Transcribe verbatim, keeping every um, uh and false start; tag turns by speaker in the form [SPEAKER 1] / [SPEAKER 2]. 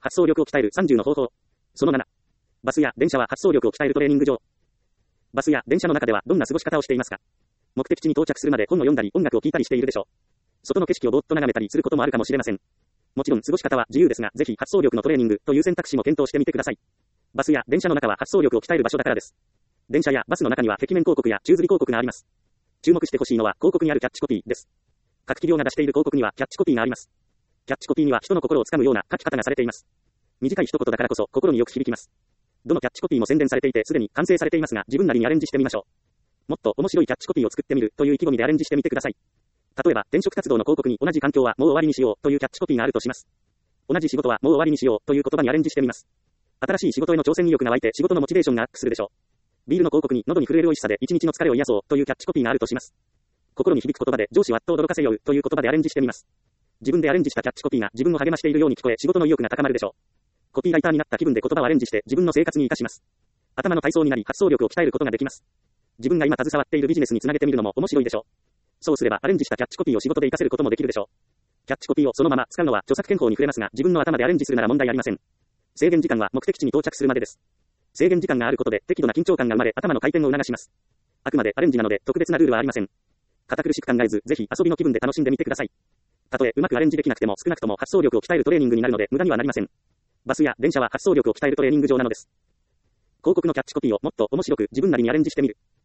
[SPEAKER 1] 発想力を鍛えるさんじゅうの方法。そのなな。バスや電車は発想力を鍛えるトレーニング場。バスや電車の中ではどんな過ごし方をしていますか？目的地に到着するまで本を読んだり音楽を聴いたりしているでしょう。外の景色をぼーっと眺めたりすることもあるかもしれません。もちろん過ごし方は自由ですが、ぜひ発想力のトレーニングという選択肢も検討してみてください。バスや電車の中は発想力を鍛える場所だからです。電車やバスの中には壁面広告や宙吊り広告があります。注目してほしいのは広告にあるキャッチコピーです。各企業が出している広告にはキャッチコピーがあります。キャッチコピーには人の心をつかむような書き方がされています。短い一言だからこそ心によく響きます。どのキャッチコピーも宣伝されていてすでに完成されていますが、自分なりにアレンジしてみましょう。もっと面白いキャッチコピーを作ってみるという意気込みでアレンジしてみてください。例えば、転職活動の広告に同じ環境はもう終わりにしようというキャッチコピーがあるとします。同じ仕事はもう終わりにしようという言葉にアレンジしてみます。新しい仕事への挑戦意欲が湧いて仕事のモチベーションがアップするでしょう。ビールの広告に喉に震える美味しさで一日の疲れを癒そうというキャッチコピーがあるとします。心に響く言葉で上司をあっと驚かせようという言葉でアレンジしてみます。自分でアレンジしたキャッチコピーが自分を励ましているように聞こえ仕事の意欲が高まるでしょう。コピーライターになった気分で言葉をアレンジして自分の生活に活かします。頭の体操になり発想力を鍛えることができます。自分が今携わっているビジネスにつなげてみるのも面白いでしょう。そうすればアレンジしたキャッチコピーを仕事で活かせることもできるでしょう。キャッチコピーをそのまま使うのは著作権法に触れますが、自分の頭でアレンジするなら問題ありません。制限時間は目的地に到着するまでです。制限時間があることで適度な緊張感が生まれ頭の回転を促します。あくまでアレンジなので特別なルールはありません。堅苦しく考えず、ぜひ遊びの気分で楽しんでみてください。たとえうまくアレンジできなくても少なくとも発想力を鍛えるトレーニングになるので無駄にはなりません。バスや電車は発想力を鍛えるトレーニング場なのです。広告のキャッチコピーをもっと面白く自分なりにアレンジしてみる。